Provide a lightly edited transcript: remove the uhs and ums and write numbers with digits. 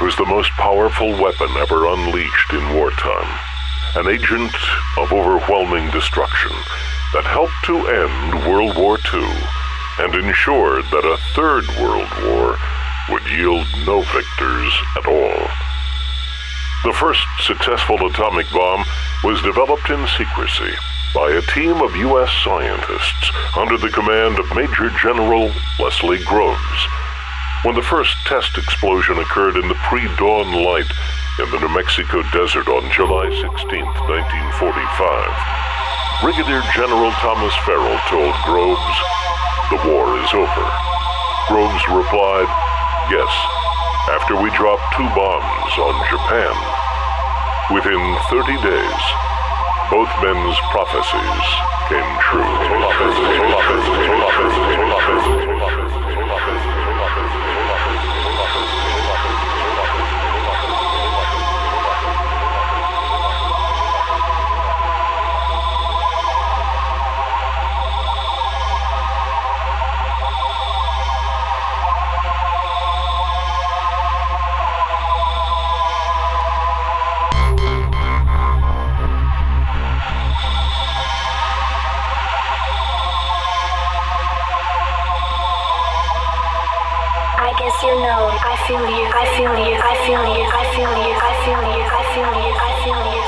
was the most powerful weapon ever unleashed in wartime, an agent of overwhelming destruction that helped to end World War II and ensured that a third World War would yield no victors at all. The first successful atomic bomb was developed in secrecy by a team of U.S. scientists under the command of Major General Leslie Groves. When the first test explosion occurred in the pre-dawn light in the New Mexico desert on July 16, 1945, Brigadier General Thomas Farrell told Groves, "The war is over." Groves replied, "Yes, after we dropped 2 bombs on Japan." Within 30 days, both men's prophecies came true. You know, I feel you, I feel you, I feel you, I feel you, I feel you, I feel you, I feel you.